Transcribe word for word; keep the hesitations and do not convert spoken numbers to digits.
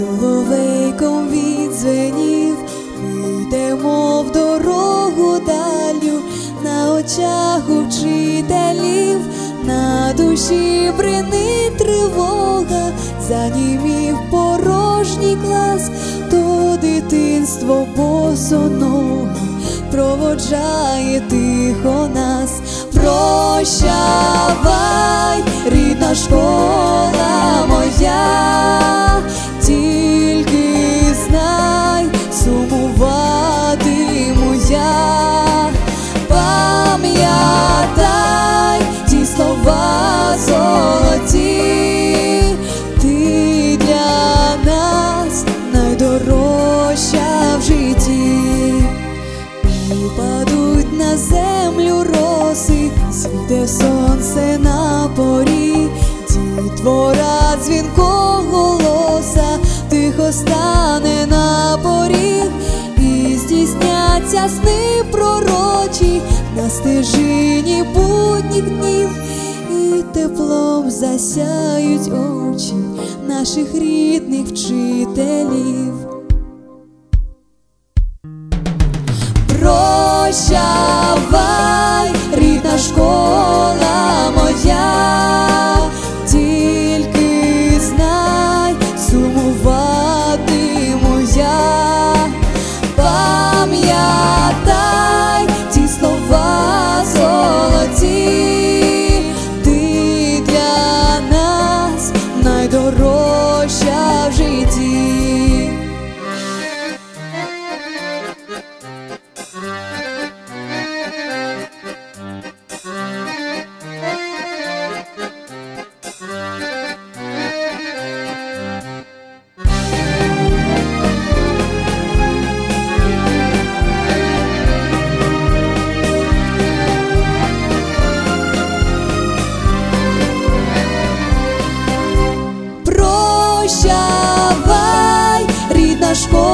соловейком відзвенів, ми йдемо в дорогу далю, на очах у вчителів, на душі бринить тривога, занімів порожній клас, то дитинство босоноге проводжає тихо нас. Прощавай, рідна школа моя, тільки знай, сумуватиму я. Пам'ятай ті слова золоті, ти для нас найдорожча в житті. Упадуть на землю роси, зійде сонце на порі, дітвора дзвінкого голоса тихо стане на поріг, і здійсняться сни пророчі на стежині будніх днів, і теплом засяють очі наших рідних вчителів. Прощавай, рідна школа моя, тільки знай, сумуватиму я. Пам'ятай ті слова золоті, ти для нас найдорожча в житті. Прощавай, рідна школа